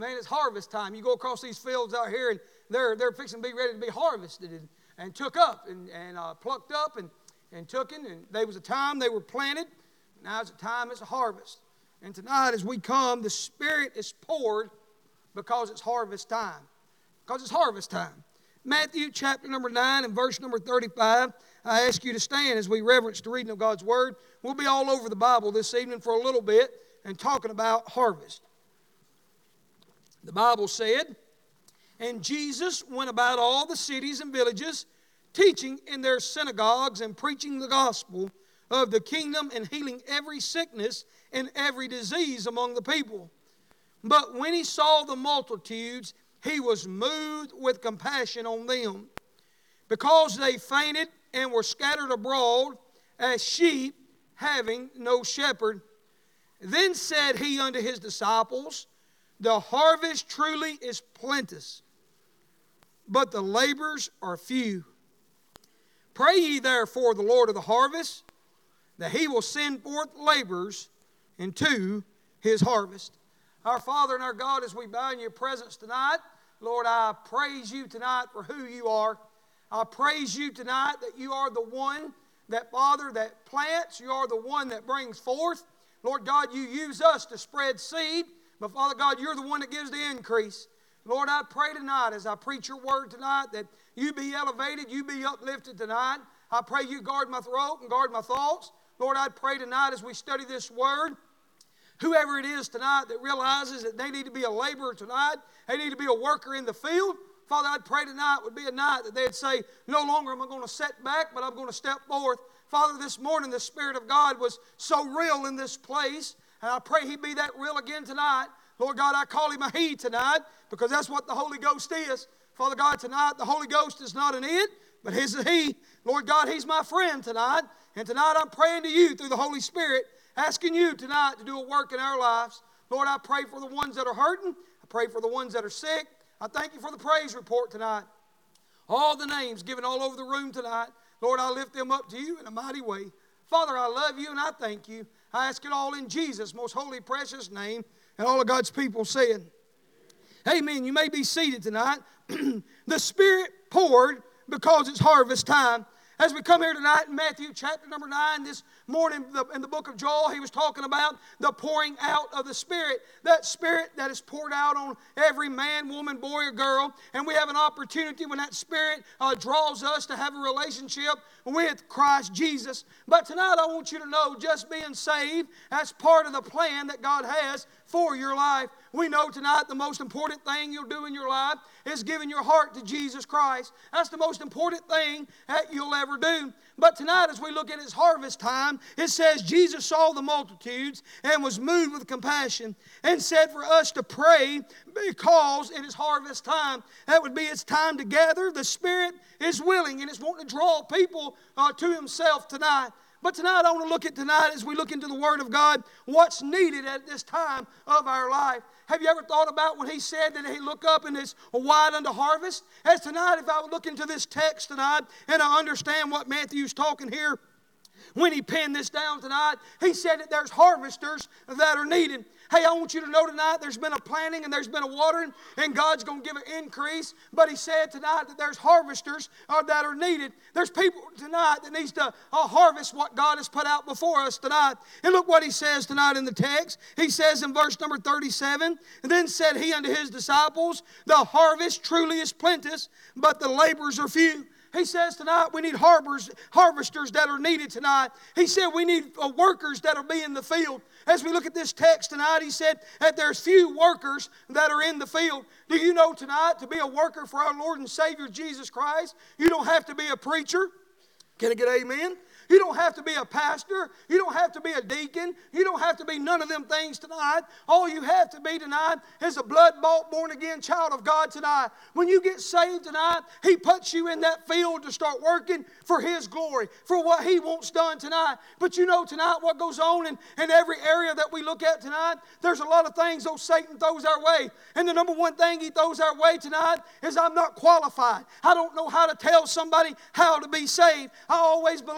Man, it's harvest time. You go across these fields out here, and they're fixing to be ready to be harvested and took up and plucked up and taken. And there was a time they were planted. Now it's a time it's a harvest. And tonight as we come, the Spirit is poured because it's harvest time. Because it's harvest time. Matthew chapter number 9 and verse number 35. I ask you to stand as we reverence the reading of God's Word. We'll be all over the Bible this evening for a little bit and talking about harvest. The Bible said, "And Jesus went about all the cities and villages, teaching in their synagogues and preaching the gospel of the kingdom and healing every sickness and every disease among the people. But when he saw the multitudes, he was moved with compassion on them, because they fainted and were scattered abroad as sheep having no shepherd. Then said he unto his disciples, The harvest truly is plenteous, but the laborers are few. Pray ye therefore the Lord of the harvest, that he will send forth laborers into his harvest." Our Father and our God, as we bow in your presence tonight, Lord, I praise you tonight for who you are. I praise you tonight that you are the one that, Father, that plants. You are the one that brings forth. Lord God, you use us to spread seed. But Father God, you're the one that gives the increase. Lord, I pray tonight as I preach your word tonight that you be elevated, you be uplifted tonight. I pray you guard my throat and guard my thoughts. Lord, I pray tonight as we study this word, whoever it is tonight that realizes that they need to be a laborer tonight, they need to be a worker in the field, Father, I'd pray tonight would be a night that they'd say, no longer am I going to sit back, but I'm going to step forth. Father, this morning the Spirit of God was so real in this place. And I pray he be that real again tonight. Lord God, I call him a he tonight because that's what the Holy Ghost is. Father God, tonight the Holy Ghost is not an it, but he's a he. Lord God, he's my friend tonight. And tonight I'm praying to you through the Holy Spirit, asking you tonight to do a work in our lives. Lord, I pray for the ones that are hurting. I pray for the ones that are sick. I thank you for the praise report tonight. All the names given all over the room tonight. Lord, I lift them up to you in a mighty way. Father, I love you and I thank you. I ask it all in Jesus' most holy, precious name. And all of God's people said, amen. You may be seated tonight. The Spirit poured because it's harvest time. As we come here tonight in Matthew chapter number 9, this morning in the book of Joel, he was talking about the pouring out of the Spirit. That Spirit that is poured out on every man, woman, boy, or girl. And we have an opportunity when that Spirit draws us to have a relationship with Christ Jesus. But tonight I want you to know just being saved, that's part of the plan that God has for your life. We know tonight the most important thing you'll do in your life is giving your heart to Jesus Christ. That's the most important thing that you'll ever do. But tonight as we look at his harvest time, it says Jesus saw the multitudes and was moved with compassion and said for us to pray because it is harvest time. That would be it's time to gather. The Spirit is willing and it's wanting to draw people to himself tonight. But tonight I want to look at tonight as we look into the Word of God, what's needed at this time of our life. Have you ever thought about when he said that he looked up and it's wide unto harvest? As tonight, if I would look into this text tonight and I understand what Matthew's talking here, when he penned this down tonight, he said that there's harvesters that are needed. Hey, I want you to know tonight there's been a planting and there's been a watering and God's going to give an increase. But he said tonight that there's harvesters that are needed. There's people tonight that needs to harvest what God has put out before us tonight. And look what he says tonight in the text. He says in verse number 37, and then said he unto his disciples, the harvest truly is plenteous, but the laborers are few. He says tonight we need harvesters that are needed tonight. He said we need workers that will be in the field. As we look at this text tonight, he said that there's few workers that are in the field. Do you know tonight to be a worker for our Lord and Savior Jesus Christ, you don't have to be a preacher? Can I get amen? You don't have to be a pastor. You don't have to be a deacon. You don't have to be none of them things tonight. All you have to be tonight is a blood-bought, born-again child of God tonight. When you get saved tonight, he puts you in that field to start working for his glory, for what he wants done tonight. But you know tonight what goes on in every area that we look at tonight, there's a lot of things Satan throws our way. And the number one thing he throws our way tonight is I'm not qualified. I don't know how to tell somebody how to be saved. I always believe if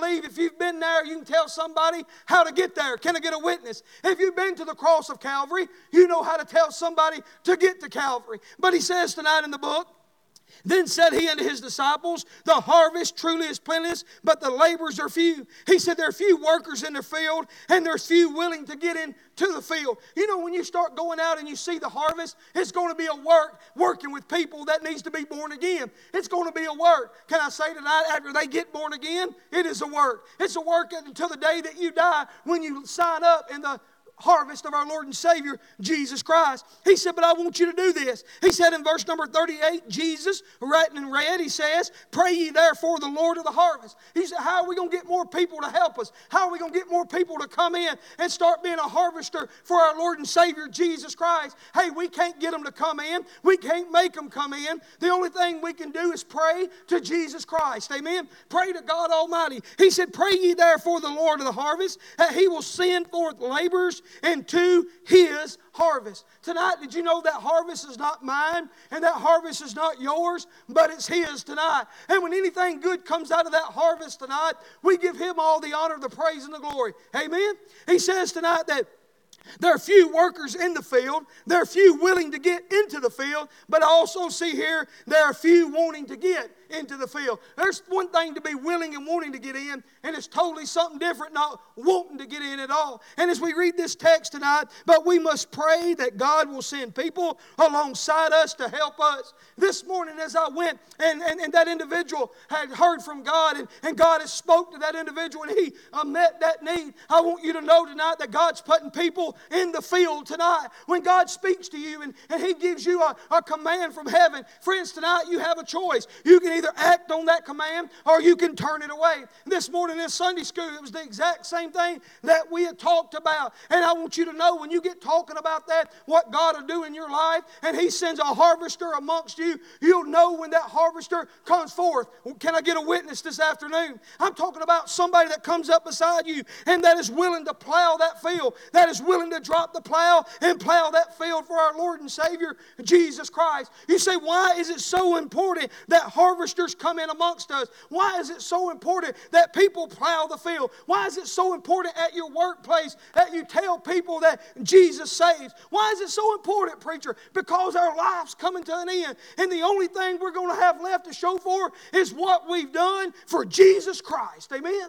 you've been there, you can tell somebody how to get there. Can I get a witness? If you've been to the cross of Calvary, you know how to tell somebody to get to Calvary. But he says tonight in the book, then said he unto his disciples, the harvest truly is plenteous, but the laborers are few. He said there are few workers in the field, and there's few willing to get into the field. You know, when you start going out and you see the harvest, it's going to be a work, working with people that needs to be born again. It's going to be a work. Can I say tonight, after they get born again, it is a work. It's a work until the day that you die, when you sign up in the harvest of our Lord and Savior, Jesus Christ. He said, but I want you to do this. He said in verse number 38, Jesus, writing in red, he says, pray ye therefore the Lord of the harvest. He said, how are we going to get more people to help us? How are we going to get more people to come in and start being a harvester for our Lord and Savior, Jesus Christ? Hey, we can't get them to come in. We can't make them come in. The only thing we can do is pray to Jesus Christ. Amen? Pray to God Almighty. He said, pray ye therefore the Lord of the harvest, that he will send forth laborers into his harvest. Tonight, did you know that harvest is not mine and that harvest is not yours, but it's his tonight? And when anything good comes out of that harvest tonight, we give him all the honor, the praise, and the glory. Amen? He says tonight that there are few workers in the field. There are few willing to get into the field. But I also see here there are few wanting to get into the field. There's one thing to be willing and wanting to get in, and it's totally something different, not wanting to get in at all. And as we read this text tonight, but we must pray that God will send people alongside us to help us. This morning as I went, and that individual had heard from God, and God has spoke to that individual, and he met that need. I want you to know tonight that God's putting people in the field tonight. When God speaks to you and he gives you a command from heaven, friends, tonight you have a choice. You can either act on that command or you can turn it away. This morning in Sunday school, it was the exact same thing that we had talked about. And I want you to know, when you get talking about that, what God will do in your life, and he sends a harvester amongst you, you'll know when that harvester comes forth. Can I get a witness this afternoon? I'm talking about somebody that comes up beside you and that is willing to plow that field, that is willing to drop the plow and plow that field for our Lord and Savior, Jesus Christ. You say, why is it so important that harvesters come in amongst us? Why is it so important that people plow the field? Why is it so important at your workplace that you tell people that Jesus saves? Why is it so important, preacher? Because our life's coming to an end, and the only thing we're going to have left to show for is what we've done for Jesus Christ. Amen?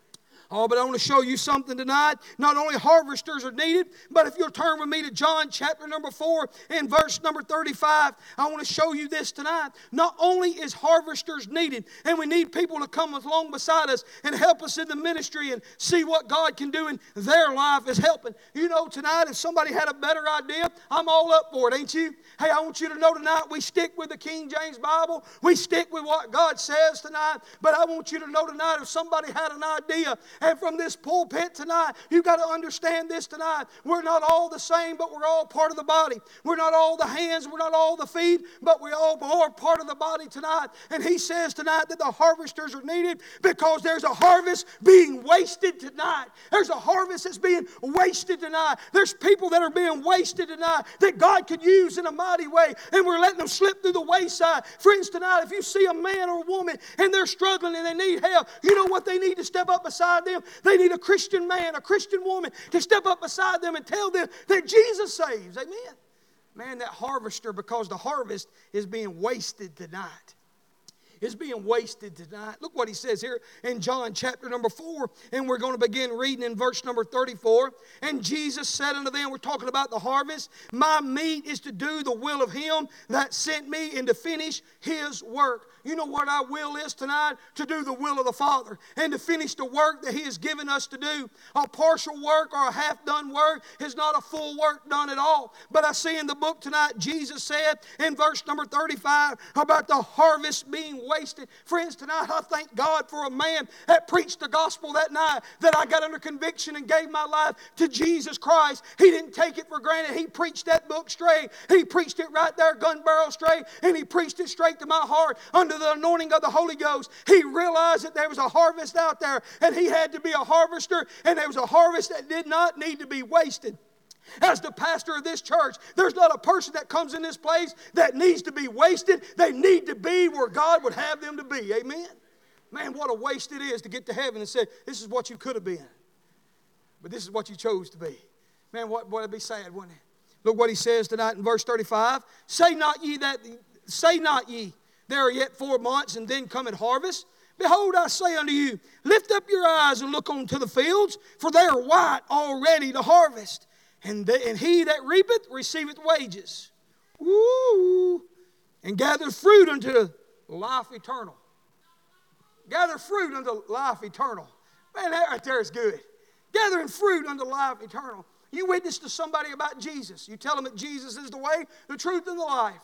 Oh, but I want to show you something tonight. Not only harvesters are needed, but if you'll turn with me to John chapter number 4 and verse number 35, I want to show you this tonight. Not only is harvesters needed, and we need people to come along beside us and help us in the ministry and see what God can do in their life is helping. You know, tonight, if somebody had a better idea, I'm all up for it, ain't you? Hey, I want you to know tonight, we stick with the King James Bible. We stick with what God says tonight. But I want you to know tonight, if somebody had an idea, and from this pulpit tonight, you've got to understand this tonight. We're not all the same, but we're all part of the body. We're not all the hands, we're not all the feet, but we all are part of the body tonight. And he says tonight that the harvesters are needed because there's a harvest being wasted tonight. There's a harvest that's being wasted tonight. There's people that are being wasted tonight that God could use in a mighty way, and we're letting them slip through the wayside. Friends, tonight, if you see a man or a woman and they're struggling and they need help, you know what they need to step up beside them? They need a Christian man, a Christian woman to step up beside them and tell them that Jesus saves. Amen? Man, that harvester, because the harvest is being wasted tonight. It's being wasted tonight. Look what he says here in John chapter number 4. And we're going to begin reading in verse number 34. And Jesus said unto them, we're talking about the harvest, my meat is to do the will of him that sent me and to finish his work. You know what our will is tonight? To do the will of the Father and to finish the work that he has given us to do. A partial work or a half-done work is not a full work done at all. But I see in the book tonight, Jesus said in verse number 35 about the harvest being wasted. Friends, tonight I thank God for a man that preached the gospel that night that I got under conviction and gave my life to Jesus Christ. He didn't take it for granted. He preached that book straight. He preached it right there, gun barrel straight, and he preached it straight to my heart under the anointing of the Holy Ghost. He realized that there was a harvest out there, and he had to be a harvester, and there was a harvest that did not need to be wasted. As the pastor of this church, there's not a person that comes in this place that needs to be wasted. They need to be where God would have them to be. Amen? Man, what a waste it is to get to heaven and say, this is what you could have been. But this is what you chose to be. Man, what would be sad, wouldn't it? Look what he says tonight in verse 35. Say not ye, there are yet 4 months, and then cometh harvest. Behold, I say unto you, lift up your eyes and look unto the fields, for they are white already to harvest. And he that reapeth receiveth wages. Woo! And gathereth fruit unto life eternal. Gather fruit unto life eternal. Man, that right there is good. Gathering fruit unto life eternal. You witness to somebody about Jesus. You tell them that Jesus is the way, the truth, and the life.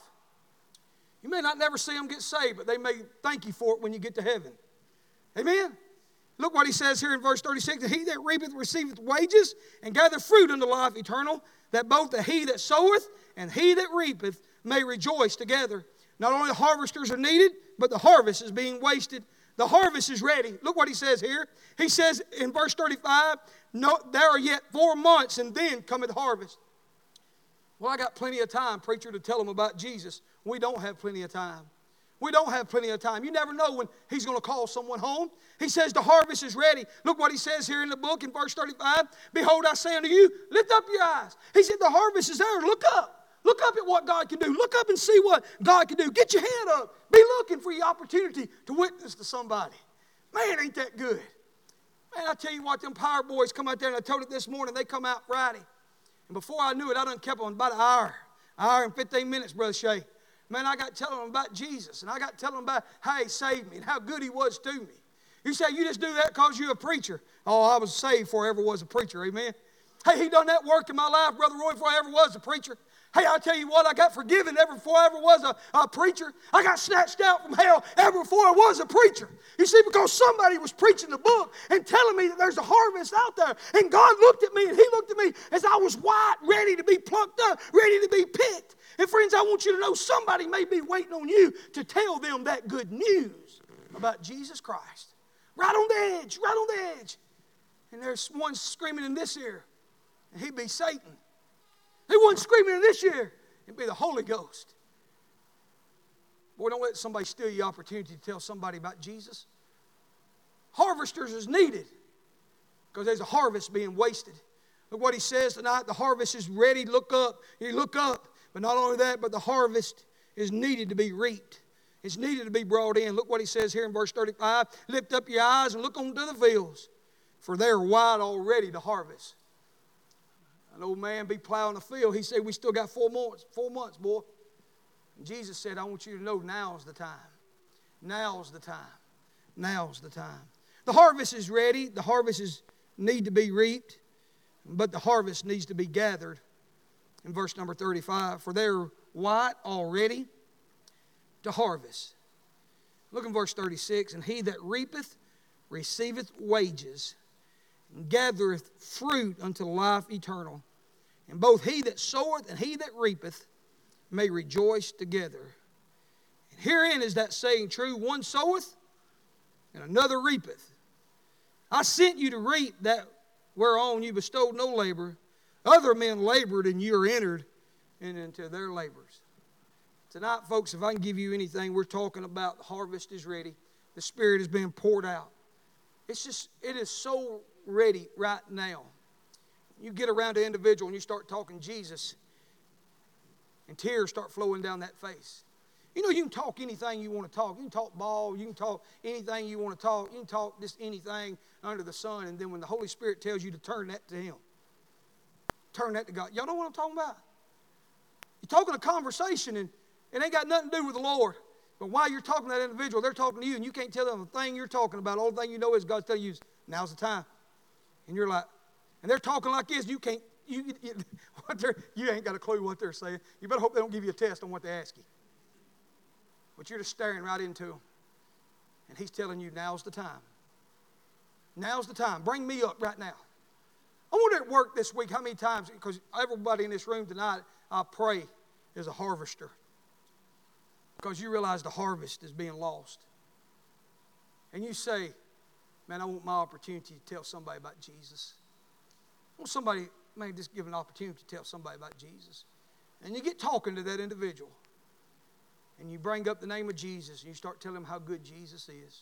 You may not never see them get saved, but they may thank you for it when you get to heaven. Amen? Look what he says here in verse 36. He that reapeth receiveth wages, and gathereth fruit unto life eternal, that both he that soweth and he that reapeth may rejoice together. Not only the harvesters are needed, but the harvest is being wasted. The harvest is ready. Look what he says here. He says in verse 35, no, there are yet 4 months, and then cometh harvest. Well, I got plenty of time, preacher, to tell them about Jesus. We don't have plenty of time. We don't have plenty of time. You never know when he's going to call someone home. He says the harvest is ready. Look what he says here in the book in verse 35. Behold, I say unto you, lift up your eyes. He said the harvest is there. Look up. Look up at what God can do. Look up and see what God can do. Get your head up. Be looking for your opportunity to witness to somebody. Man, ain't that good. Man, I tell you what, them Power Boys come out there, and I told it this morning, they come out Friday. And before I knew it, I done kept on about an hour and 15 minutes, Brother Shay. Man, I got telling them about Jesus, and I got telling them about how he saved me and how good he was to me. You say, you just do that because you're a preacher. Oh, I was saved before I ever was a preacher, amen? Hey, he done that work in my life, Brother Roy, before I ever was a preacher. Hey, I'll tell you what, I got forgiven ever before I ever was a preacher. I got snatched out from hell ever before I was a preacher. You see, because somebody was preaching the book and telling me that there's a harvest out there. And God looked at me and he looked at me as I was white, ready to be plucked up, ready to be picked. And friends, I want you to know somebody may be waiting on you to tell them that good news about Jesus Christ. Right on the edge, right on the edge. And there's one screaming in this ear, and he'd be Satan. They wasn't screaming in this year. It'd be the Holy Ghost. Boy, don't let somebody steal your opportunity to tell somebody about Jesus. Harvesters is needed because there's a harvest being wasted. Look what he says tonight. The harvest is ready. Look up. You look up. But not only that, but the harvest is needed to be reaped. It's needed to be brought in. Look what he says here in verse 35. Lift up your eyes and look onto the fields, for they are white already to harvest. An old man be plowing the field. He said, we still got 4 months, boy. And Jesus said, I want you to know now's the time. Now's the time. Now's the time. The harvest is ready. The harvest need to be reaped. But the harvest needs to be gathered. In verse number 35, for they're white already to harvest. Look in verse 36. And he that reapeth receiveth wages, and gathereth fruit unto life eternal. And both he that soweth and he that reapeth may rejoice together. And herein is that saying true, one soweth and another reapeth. I sent you to reap that whereon you bestowed no labor. Other men labored, and you are entered into their labors. Tonight, folks, if I can give you anything, we're talking about the harvest is ready. The Spirit is being poured out. It is so ready right now. You get around an individual and you start talking Jesus, and tears start flowing down that face. You know, you can talk anything you want to talk. You can talk ball. You can talk anything you want to talk. You can talk just anything under the sun. And then when the Holy Spirit tells you to turn that to Him, turn that to God. Y'all know what I'm talking about? You're talking a conversation and it ain't got nothing to do with the Lord. But while you're talking to that individual, they're talking to you and you can't tell them the thing you're talking about. The only thing you know is God's telling you, now's the time. And you're like, and they're talking like this, you ain't got a clue what they're saying. You better hope they don't give you a test on what they ask you. But you're just staring right into them. And He's telling you, now's the time. Now's the time. Bring me up right now. I wonder at work this week how many times, because everybody in this room tonight, I pray, is a harvester. Because you realize the harvest is being lost. And you say, man, I want my opportunity to tell somebody about Jesus. I want somebody, man, just give an opportunity to tell somebody about Jesus. And you get talking to that individual. And you bring up the name of Jesus and you start telling them how good Jesus is.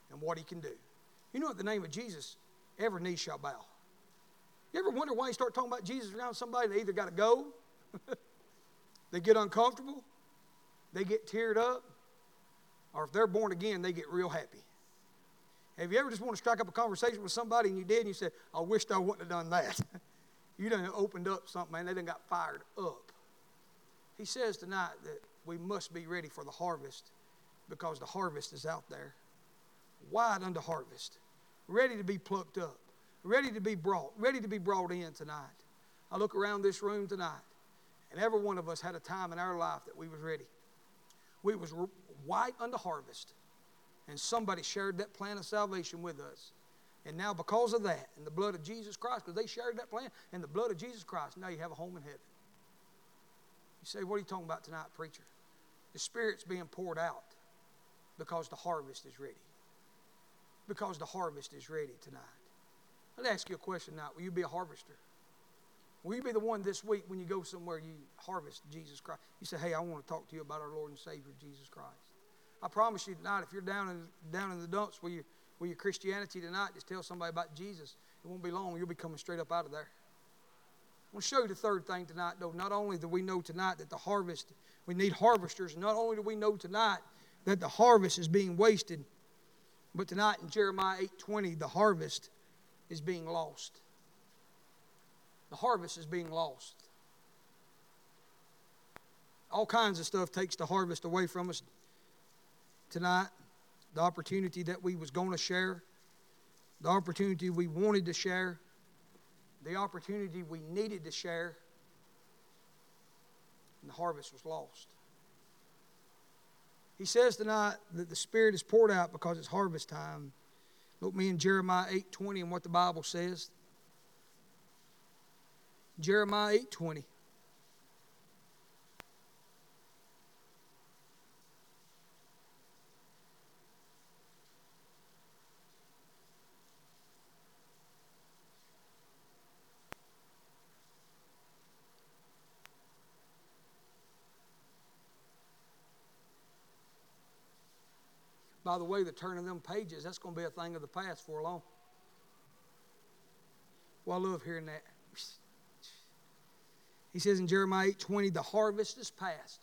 and what He can do. You know, at the name of Jesus, every knee shall bow. You ever wonder why you start talking about Jesus around somebody? They either got to go, they get uncomfortable, they get teared up, or if they're born again, they get real happy. Have you ever just want to strike up a conversation with somebody and you did and you said, I wished I wouldn't have done that? You done opened up something, man. They done got fired up. He says tonight that we must be ready for the harvest because the harvest is out there. Wide unto harvest. Ready to be plucked up. Ready to be brought in tonight. I look around this room tonight, and every one of us had a time in our life that we was ready. We was white unto harvest, and somebody shared that plan of salvation with us. And now because of that, and the blood of Jesus Christ, because they shared that plan, and the blood of Jesus Christ, now you have a home in heaven. You say, what are you talking about tonight, preacher? The Spirit's being poured out because the harvest is ready. Because the harvest is ready tonight. I'd ask you a question tonight. Will you be a harvester? Will you be the one this week when you go somewhere you harvest Jesus Christ? You say, hey, I want to talk to you about our Lord and Savior, Jesus Christ. I promise you tonight, if you're down in the dumps with your Christianity tonight, just tell somebody about Jesus. It won't be long. You'll be coming straight up out of there. I want to show you the third thing tonight, though. Not only do we know tonight that the harvest, we need harvesters. Not only do we know tonight that the harvest is being wasted, but tonight in Jeremiah 8:20, the harvest is being lost. The harvest is being lost. All kinds of stuff takes the harvest away from us tonight. The opportunity that we was going to share, the opportunity we wanted to share, the opportunity we needed to share, and the harvest was lost. He says tonight that the Spirit is poured out because it's harvest time. Look me in Jeremiah 8:20 and what the Bible says. Jeremiah 8:20. By the way, the turn of them pages, that's going to be a thing of the past for long. Well, I love hearing that. He says in Jeremiah 8:20, the harvest is past.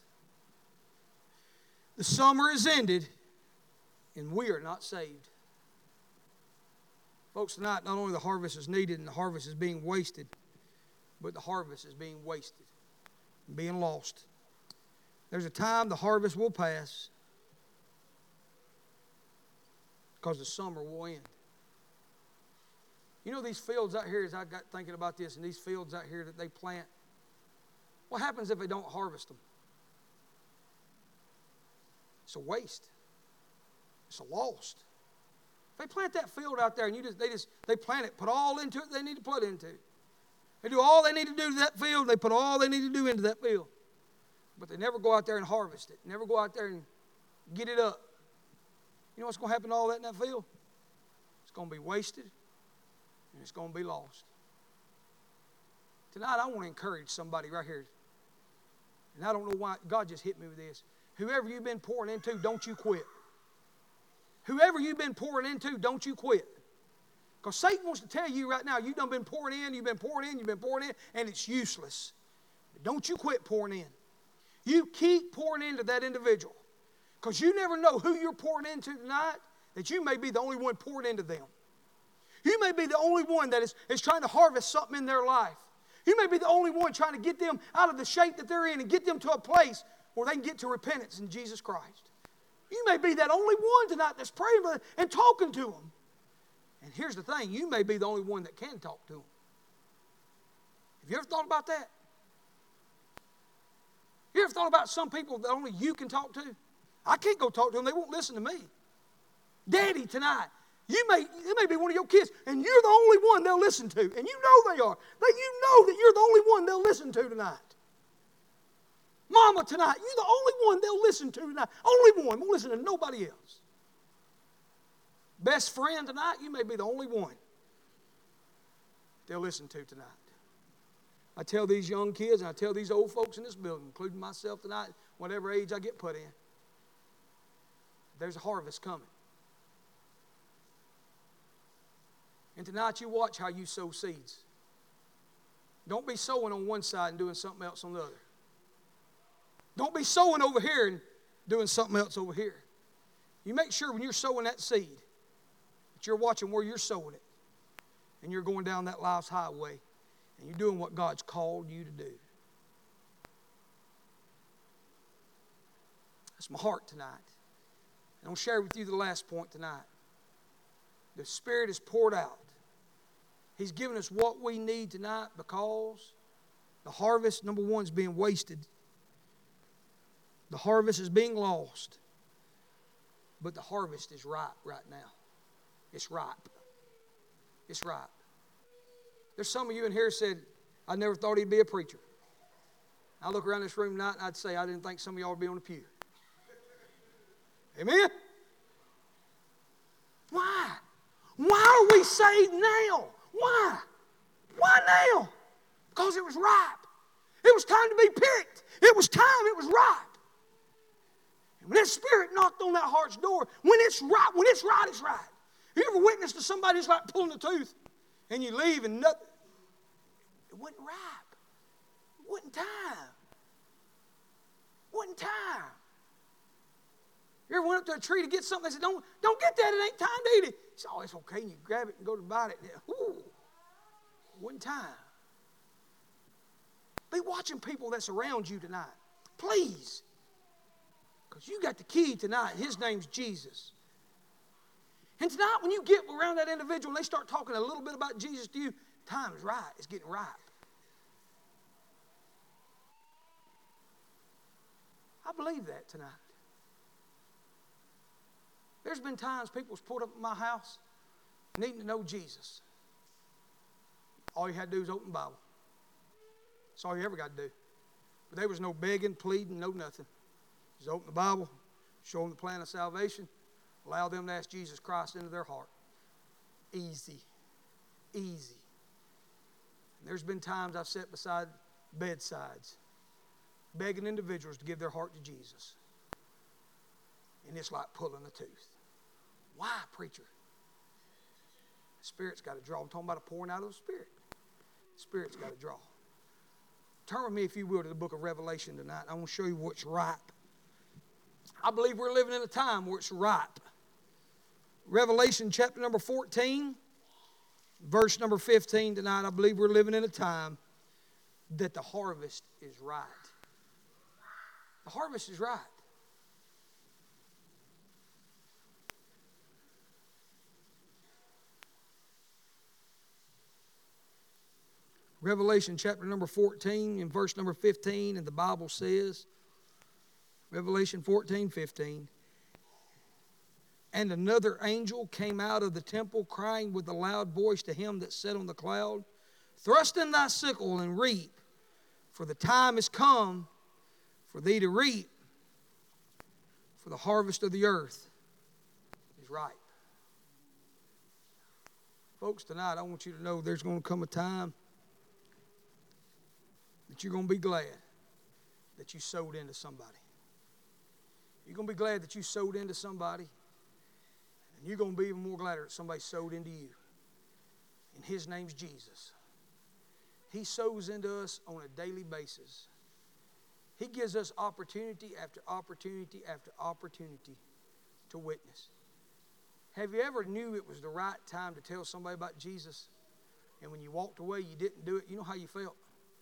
The summer is ended, and we are not saved. Folks, tonight, not only the harvest is needed and the harvest is being wasted, but the harvest is being wasted and being lost. There's a time the harvest will pass, because the summer will end. You know these fields out here, as I got thinking about this, and these fields out here that they plant, what happens if they don't harvest them? It's a waste. It's a lost. If they plant that field out there and they plant it, put all into it they need to put into. They do all they need to do to that field, they put all they need to do into that field. But they never go out there and harvest it. Never go out there and get it up. You know what's going to happen to all that in that field? It's going to be wasted and it's going to be lost. Tonight I want to encourage somebody right here. And I don't know why God just hit me with this. Whoever you've been pouring into, don't you quit. Whoever you've been pouring into, don't you quit. Because Satan wants to tell you right now, you've been pouring in, and it's useless. But don't you quit pouring in. You keep pouring into that individual. Because you never know who you're pouring into tonight, that you may be the only one pouring into them. You may be the only one that is trying to harvest something in their life. You may be the only one trying to get them out of the shape that they're in and get them to a place where they can get to repentance in Jesus Christ. You may be that only one tonight that's praying for them and talking to them. And here's the thing, you may be the only one that can talk to them. Have you ever thought about that? You ever thought about some people that only you can talk to? I can't go talk to them. They won't listen to me. Daddy, tonight, it may be one of your kids, and you're the only one they'll listen to. And you know they are. You know that you're the only one they'll listen to tonight. Mama, tonight, you're the only one they'll listen to tonight. Only one. Won't listen to nobody else. Best friend tonight, you may be the only one they'll listen to tonight. I tell these young kids, and I tell these old folks in this building, including myself tonight, whatever age I get put in, there's a harvest coming. And tonight you watch how you sow seeds. Don't be sowing on one side and doing something else on the other. Don't be sowing over here and doing something else over here. You make sure when you're sowing that seed that you're watching where you're sowing it. And you're going down that life's highway and you're doing what God's called you to do. That's my heart tonight. And I'll share with you the last point tonight. The Spirit is poured out. He's given us what we need tonight because the harvest, number one, is being wasted. The harvest is being lost. But the harvest is ripe right now. It's ripe. It's ripe. There's some of you in here said, I never thought he'd be a preacher. I look around this room tonight and I'd say, I didn't think some of y'all would be on the pew. Amen? Why? Why are we saved now? Why? Why now? Because it was ripe. It was time to be picked. It was time. It was ripe. And when that Spirit knocked on that heart's door, when it's right, it's right. You ever witnessed to somebody that's like pulling a tooth and you leave and nothing? It wasn't ripe. It wasn't time. It wasn't time. You ever went up to a tree to get something and said, don't get that, it ain't time to eat it. He said, oh, it's okay. And you grab it and go to bite it. Ooh, it wasn't time. Be watching people that's around you tonight. Please. Because you got the key tonight. His name's Jesus. And tonight when you get around that individual and they start talking a little bit about Jesus to you, time is right. It's getting ripe. I believe that tonight. There's been times people's pulled up at my house needing to know Jesus. All you had to do was open the Bible. That's all you ever got to do. But there was no begging, pleading, no nothing. Just open the Bible, show them the plan of salvation, allow them to ask Jesus Christ into their heart. Easy. Easy. And there's been times I've sat beside bedsides begging individuals to give their heart to Jesus. And it's like pulling a tooth. Why, preacher? The Spirit's got to draw. I'm talking about a pouring out of the Spirit. The Spirit's got to draw. Turn with me, if you will, to the book of Revelation tonight. I want to show you what's ripe. I believe we're living in a time where it's ripe. Revelation chapter number 14, verse number 15 tonight. I believe we're living in a time that the harvest is right. The harvest is right. Revelation chapter number 14 and verse number 15, and the Bible says, Revelation 14:15, and another angel came out of the temple crying with a loud voice to him that sat on the cloud, thrust in thy sickle and reap, for the time is come for thee to reap, for the harvest of the earth is ripe. Folks, tonight I want you to know there's going to come a time that you're going to be glad that you sowed into somebody. You're going to be glad that you sowed into somebody. And you're going to be even more glad that somebody sowed into you. And his name's Jesus. He sows into us on a daily basis. He gives us opportunity after opportunity after opportunity to witness. Have you ever knew it was the right time to tell somebody about Jesus, and when you walked away you didn't do it? You know how you felt?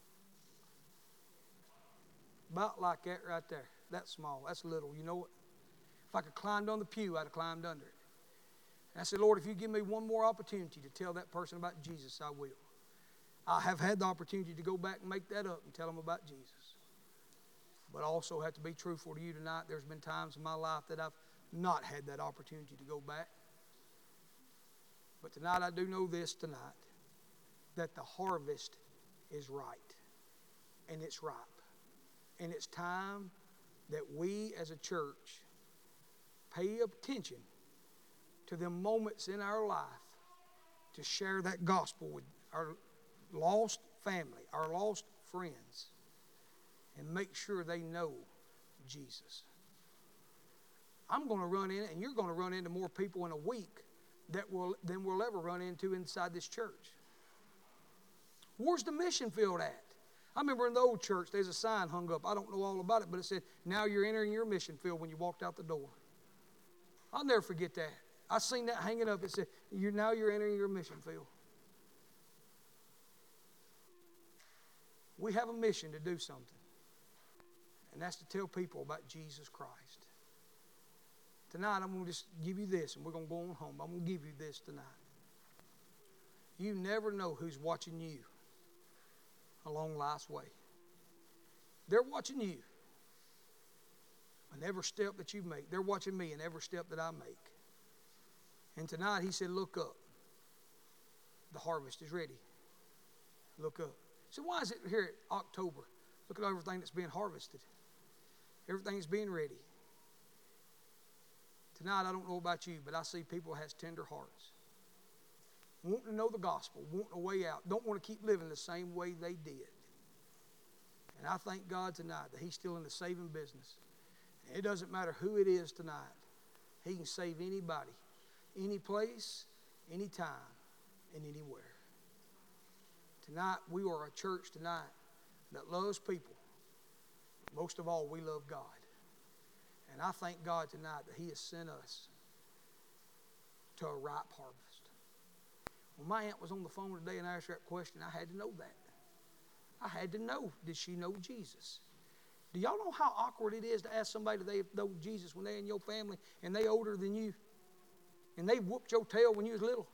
About like that right there. That's small. That's little. You know what? If I could climb on the pew, I'd have climbed under it. And I said, Lord, if you give me one more opportunity to tell that person about Jesus, I will. I have had the opportunity to go back and make that up and tell them about Jesus. But I also have to be truthful to you tonight. There's been times in my life that I've not had that opportunity to go back. But tonight I do know this tonight, that the harvest is right. And it's ripe. And it's time that we as a church pay attention to the moments in our life to share that gospel with our lost family, our lost friends, and make sure they know Jesus. I'm going to run in, and you're going to run into more people in a week than we'll ever run into inside this church. Where's the mission field at? I remember in the old church, there's a sign hung up. I don't know all about it, but it said, now you're entering your mission field when you walked out the door. I'll never forget that. I seen that hanging up. It said, now you're entering your mission field. We have a mission to do something. And that's to tell people about Jesus Christ. Tonight, I'm going to just give you this, and we're going to go on home. I'm going to give you this tonight. You never know who's watching you along life's way. They're watching you in every step that you make. They're watching me in every step that I make. And tonight, he said, look up. The harvest is ready. Look up. So why is it here at October? Look at everything that's being harvested. Everything's being ready. Tonight, I don't know about you, but I see people who has tender hearts. Wanting to know the gospel, wanting a way out. Don't want to keep living the same way they did. And I thank God tonight that he's still in the saving business. And it doesn't matter who it is tonight. He can save anybody, any place, any time, and anywhere. Tonight, we are a church tonight that loves people. Most of all, we love God. And I thank God tonight that he has sent us to a ripe harvest. When my aunt was on the phone today and I asked her that question, I had to know that. I had to know, did she know Jesus? Do y'all know how awkward it is to ask somebody if they know Jesus when they're in your family and they older than you? And they whooped your tail when you was little?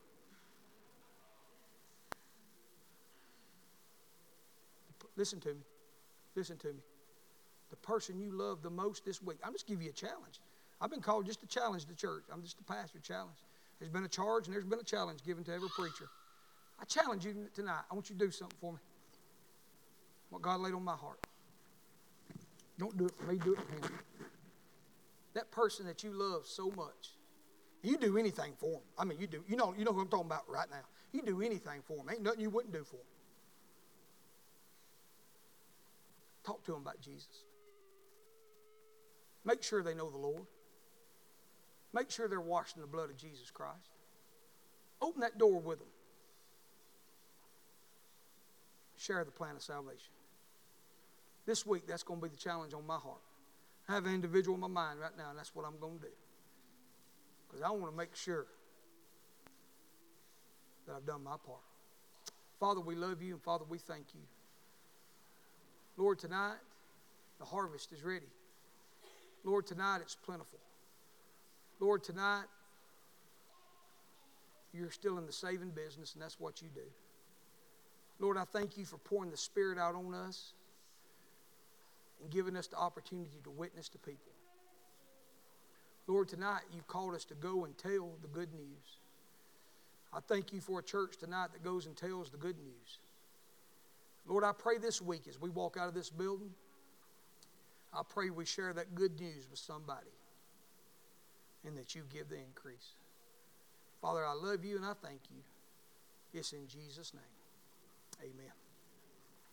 Listen to me. Listen to me. The person you love the most this week. I'm just giving you a challenge. I've been called just to challenge the church. I'm just a pastor challenge. There's been a charge and there's been a challenge given to every preacher. I challenge you tonight. I want you to do something for me. What God laid on my heart. Don't do it for me, do it for him. That person that you love so much. You do anything for them. I mean, you do. You know who I'm talking about right now. You do anything for them. Ain't nothing you wouldn't do for them. Talk to them about Jesus. Make sure they know the Lord. Make sure they're washed in the blood of Jesus Christ. Open that door with them. Share the plan of salvation. This week, that's going to be the challenge on my heart. I have an individual in my mind right now, and that's what I'm going to do. Because I want to make sure that I've done my part. Father, we love you, and Father, we thank you. Lord, tonight, the harvest is ready. Lord, tonight it's plentiful. Lord, tonight, you're still in the saving business, and that's what you do. Lord, I thank you for pouring the Spirit out on us and giving us the opportunity to witness to people. Lord, tonight you've called us to go and tell the good news. I thank you for a church tonight that goes and tells the good news. Lord, I pray this week as we walk out of this building, I pray we share that good news with somebody and that you give the increase. Father, I love you and I thank you. It's in Jesus' name. Amen.